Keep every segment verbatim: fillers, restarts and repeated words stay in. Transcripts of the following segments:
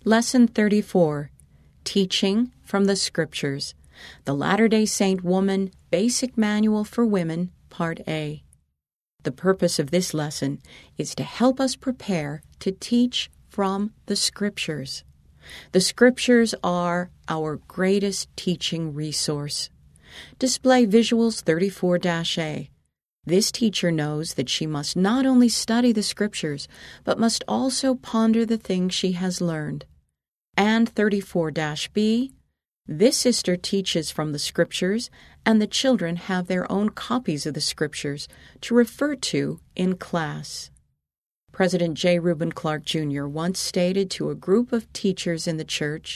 Lesson thirty-four, Teaching from the Scriptures, the Latter-day Saint Woman Basic Manual for Women, Part A. The purpose of this lesson is to help us prepare to teach from the Scriptures. The Scriptures are our greatest teaching resource. Display Visuals thirty-four A. This teacher knows that she must not only study the Scriptures, but must also ponder the things she has learned. And thirty-four B. This sister teaches from the Scriptures, and the children have their own copies of the Scriptures to refer to in class. President J. Reuben Clark Junior once stated to a group of teachers in the church,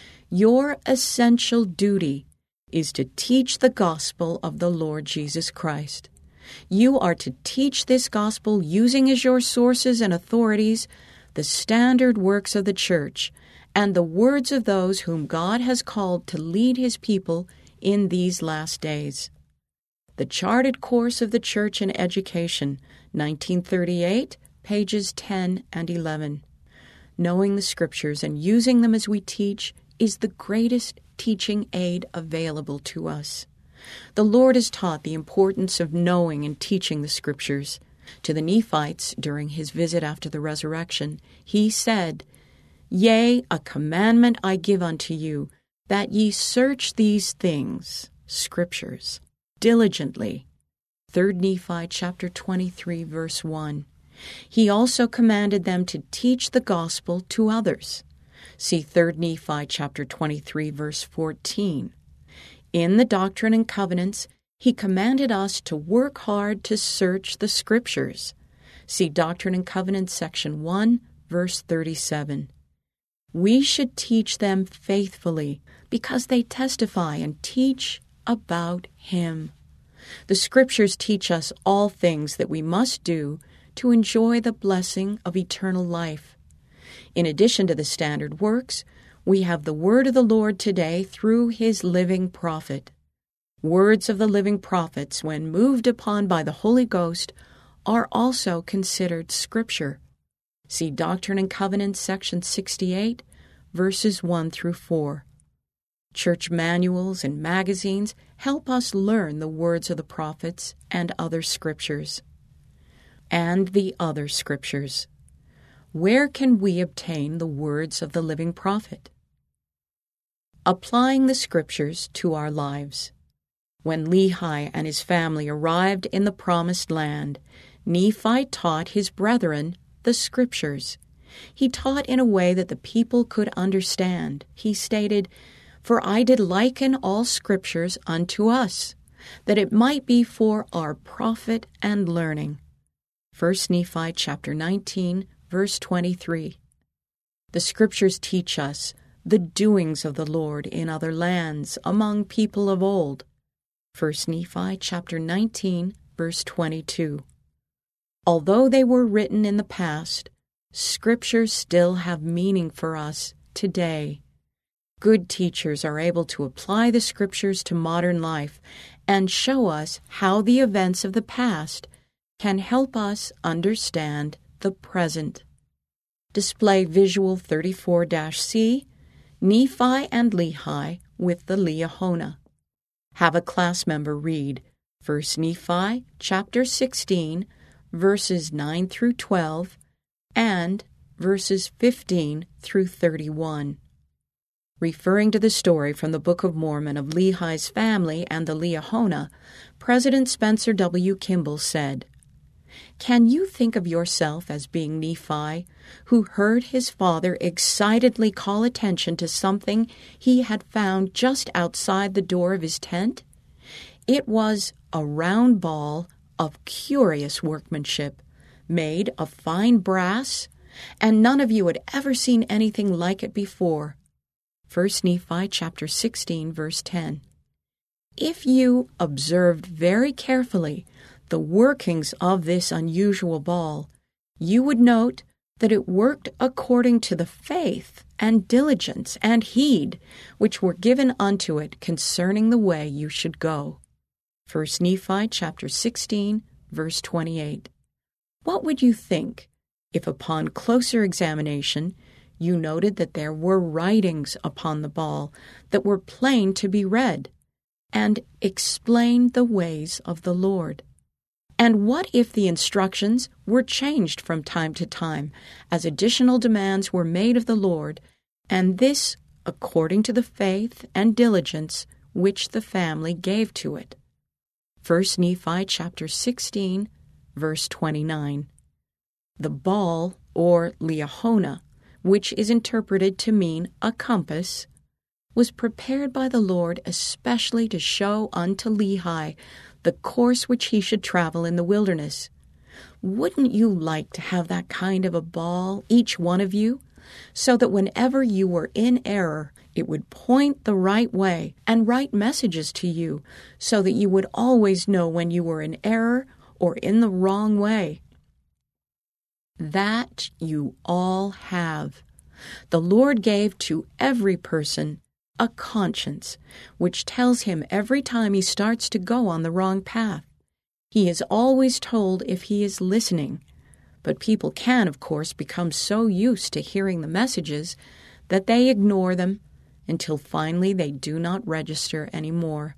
"Your essential duty is to teach the gospel of the Lord Jesus Christ. You are to teach this gospel using as your sources and authorities the standard works of the church and the words of those whom God has called to lead His people in these last days." The Charted Course of the Church in Education, nineteen thirty-eight, pages ten and eleven. Knowing the Scriptures and using them as we teach is the greatest teaching aid available to us. The Lord has taught the importance of knowing and teaching the Scriptures. To the Nephites, during His visit after the resurrection, He said, "Yea, a commandment I give unto you, that ye search these things," Scriptures, diligently. Third Nephi chapter twenty-three, verse one. He also commanded them to teach the gospel to others. See Third Nephi chapter twenty-three, verse fourteen. In the Doctrine and Covenants, He commanded us to work hard to search the Scriptures. See Doctrine and Covenants section one, verse thirty-seven. We should teach them faithfully because they testify and teach about Him. The Scriptures teach us all things that we must do to enjoy the blessing of eternal life. In addition to the standard works, we have the Word of the Lord today through His living prophet. Words of the living prophets, when moved upon by the Holy Ghost, are also considered Scripture. See Doctrine and Covenants, section sixty-eight, verses one through four. Church manuals and magazines help us learn the words of the prophets and other Scriptures. And the other Scriptures. Where can we obtain the words of the living prophet? Applying the Scriptures to our lives. When Lehi and his family arrived in the Promised Land, Nephi taught his brethren the Scriptures. He taught in a way that the people could understand. He stated, "For I did liken all Scriptures unto us, that it might be for our profit and learning." First Nephi chapter nineteen, verse twenty-three. The Scriptures teach us the doings of the Lord in other lands among people of old. First Nephi chapter nineteen, verse twenty-two. Although they were written in the past, Scriptures still have meaning for us today. Good teachers are able to apply the Scriptures to modern life and show us how the events of the past can help us understand the present. Display Visual thirty-four C, Nephi and Lehi with the Liahona. Have a class member read First Nephi chapter sixteen, verses nine through twelve, and verses fifteen through thirty-one. Referring to the story from the Book of Mormon of Lehi's family and the Liahona, President Spencer W. Kimball said, "Can you think of yourself as being Nephi, who heard his father excitedly call attention to something he had found just outside the door of his tent? It was a round ball of curious workmanship, made of fine brass, and none of you had ever seen anything like it before." First Nephi chapter sixteen, verse ten. If you observed very carefully the workings of this unusual ball, you would note that it worked according to the faith and diligence and heed which were given unto it concerning the way you should go. First Nephi chapter sixteen, verse twenty-eight. What would you think if upon closer examination You noted that there were writings upon the ball that were plain to be read and explained the ways of the Lord. And what if the instructions were changed from time to time as additional demands were made of the Lord, and this according to the faith and diligence which the family gave to it? First Nephi chapter sixteen, verse twenty-nine. The ball, or liahona, which is interpreted to mean a compass, was prepared by the Lord especially to show unto Lehi the course which he should travel in the wilderness. Wouldn't you like to have that kind of a ball, each one of you, so that whenever you were in error, it would point the right way and write messages to you, so that you would always know when you were in error or in the wrong way? That you all have. The Lord gave to every person a conscience, which tells him every time he starts to go on the wrong path. He is always told if he is listening, but people can, of course, become so used to hearing the messages that they ignore them until finally they do not register anymore.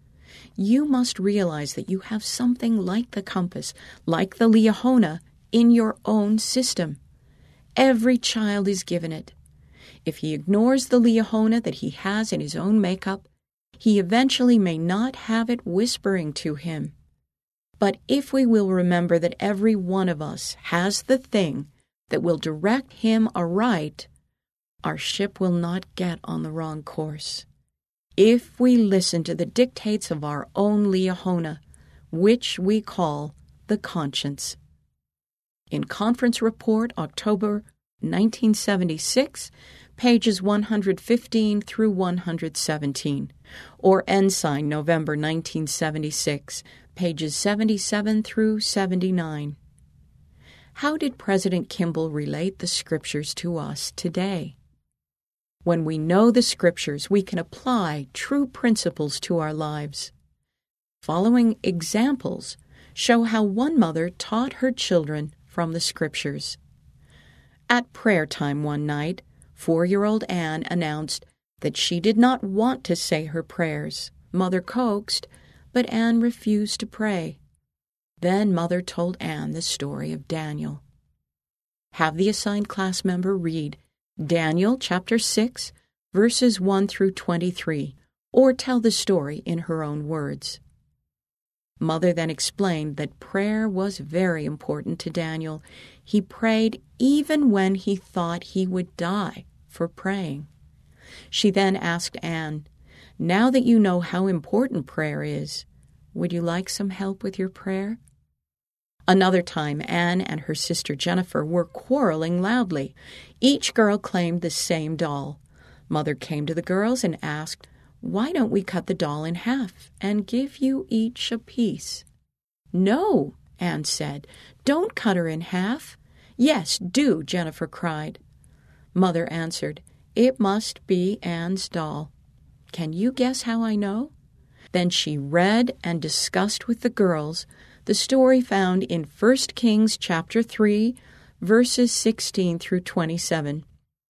You must realize that you have something like the compass, like the liahona, in your own system. Every child is given it. If he ignores the liahona that he has in his own makeup, he eventually may not have it whispering to him. But if we will remember that every one of us has the thing that will direct him aright, our ship will not get on the wrong course. If we listen to the dictates of our own liahona, which we call the conscience. In Conference Report, October nineteen seventy-six, pages one hundred fifteen through one hundred seventeen, or Ensign, November nineteen seventy-six, pages seventy-seven through seventy-nine. How did President Kimball relate the Scriptures to us today? When we know the Scriptures, we can apply true principles to our lives. Following examples show how one mother taught her children from the Scriptures. At prayer time one night, four-year-old Anne announced that she did not want to say her prayers. Mother coaxed, but Anne refused to pray. Then Mother told Anne the story of Daniel. Have the assigned class member read Daniel chapter six, verses one through twenty-three, or tell the story in her own words. Mother then explained that prayer was very important to Daniel. He prayed even when he thought he would die for praying. She then asked Anne, "Now that you know how important prayer is, would you like some help with your prayer?" Another time, Anne and her sister Jennifer were quarreling loudly. Each girl claimed the same doll. Mother came to the girls and asked, "Why don't we cut the doll in half and give you each a piece?" "No," Anne said. "Don't cut her in half." "Yes, do," Jennifer cried. Mother answered, "It must be Anne's doll. Can you guess how I know?" Then she read and discussed with the girls the story found in First Kings chapter three, verses sixteen through twenty-seven.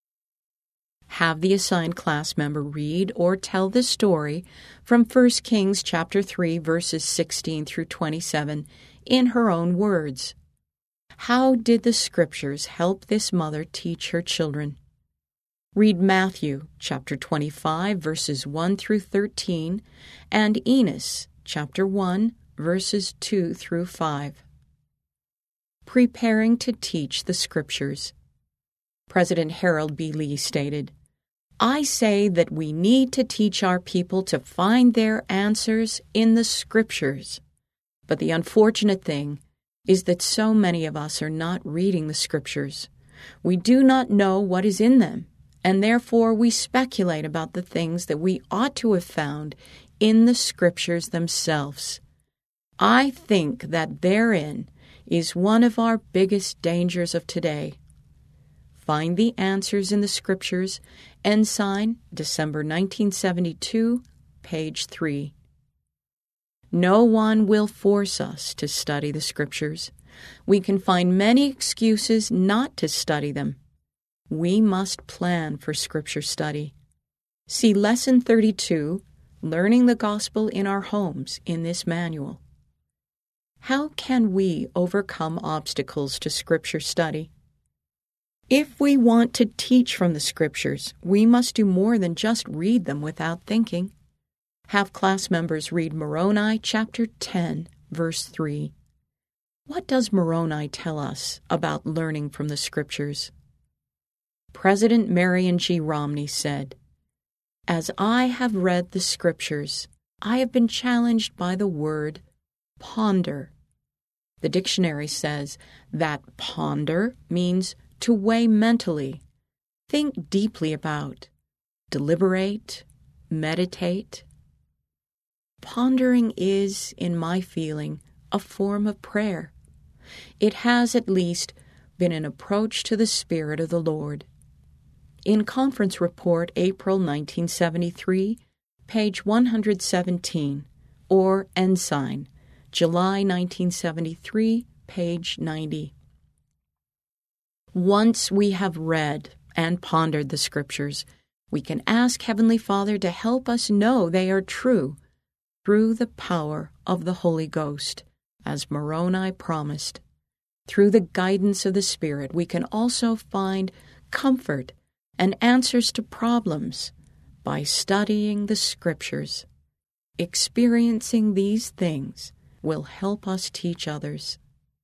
Have the assigned class member read or tell the story from First Kings chapter three, verses sixteen through twenty-seven in her own words. How did the Scriptures help this mother teach her children? Read Matthew chapter twenty-five, verses one through thirteen, and Enos chapter one, verses two through five. Preparing to teach the Scriptures. President Harold B. Lee stated, "I say that we need to teach our people to find their answers in the Scriptures. But the unfortunate thing is that so many of us are not reading the Scriptures. We do not know what is in them, and therefore we speculate about the things that we ought to have found in the Scriptures themselves. I think that therein is one of our biggest dangers of today. Find the Answers in the Scriptures, Ensign, December nineteen seventy-two, page three. No one will force us to study the Scriptures. We can find many excuses not to study them. we must plan for Scripture study. See Lesson thirty-two, Learning the Gospel in Our Homes, in this manual. How can we overcome obstacles to Scripture study? If we want to teach from the Scriptures, we must do more than just read them without thinking. Have class members read Moroni chapter ten, verse three. What does Moroni tell us about learning from the Scriptures? President Marion G. Romney said, "As I have read the Scriptures, I have been challenged by the word ponder." The dictionary says that ponder means to weigh mentally, think deeply about, deliberate, meditate. Pondering is, in my feeling, a form of prayer. It has at least been an approach to the Spirit of the Lord. In Conference Report, April nineteen seventy-three, page one hundred seventeen, or Ensign, July nineteen seventy-three, page ninety. Once we have read and pondered the Scriptures, we can ask Heavenly Father to help us know they are true through the power of the Holy Ghost, as Moroni promised. Through the guidance of the Spirit, we can also find comfort and answers to problems by studying the Scriptures. Experiencing these things will help us teach others.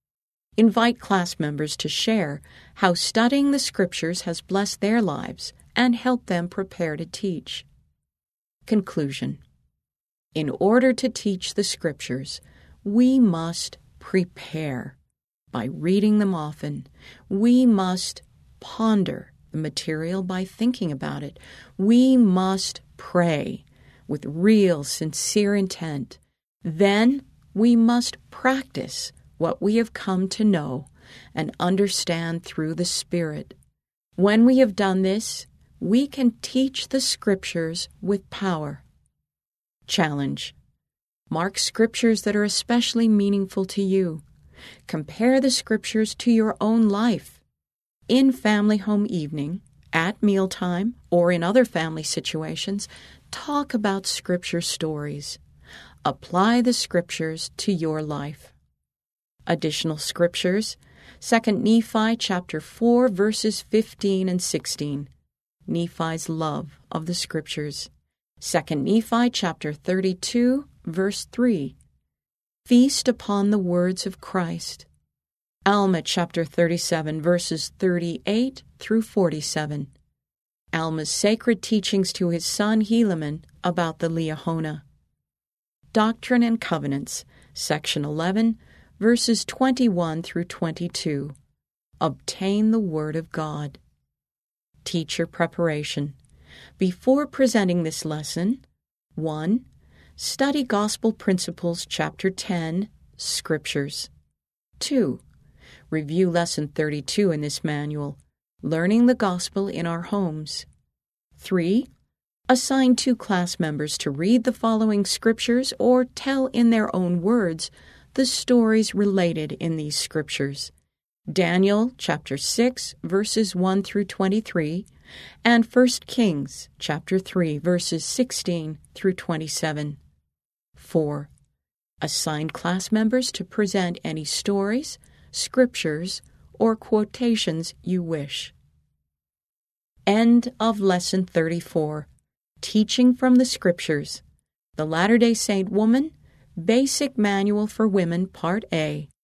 Invite class members to share how studying the Scriptures has blessed their lives and helped them prepare to teach. Conclusion. In order to teach the Scriptures, we must prepare by reading them often. We must ponder the material by thinking about it. We must pray with real, sincere intent. Then we must practice what we have come to know and understand through the Spirit. When we have done this, we can teach the Scriptures with power. Challenge. Mark Scriptures that are especially meaningful to you. Compare the Scriptures to your own life. In family home evening, at mealtime, or in other family situations, talk about Scripture stories. Apply the Scriptures to your life. Additional Scriptures, Second Nephi chapter four, verses fifteen and sixteen. Nephi's love of the Scriptures. Second Nephi chapter thirty-two, verse three. Feast upon the words of Christ. Alma chapter thirty-seven, verses thirty-eight through forty-seven. Alma's sacred teachings to his son Helaman about the Liahona. Doctrine and Covenants, section eleven, verses twenty-one through twenty-two. Obtain the Word of God. Teacher preparation. Before presenting this lesson, one. Study Gospel Principles, chapter ten, Scriptures. two. Review Lesson thirty-two in this manual, Learning the Gospel in Our Homes. three. Assign two class members to read the following Scriptures or tell in their own words the stories related in these Scriptures. Daniel chapter six, verses one through twenty-three, and First Kings chapter three, verses sixteen through twenty-seven. four. Assign class members to present any stories, Scriptures, or quotations you wish. End of Lesson thirty-four. Teaching from the Scriptures. The Latter-day Saint Woman, Basic Manual for Women, Part A.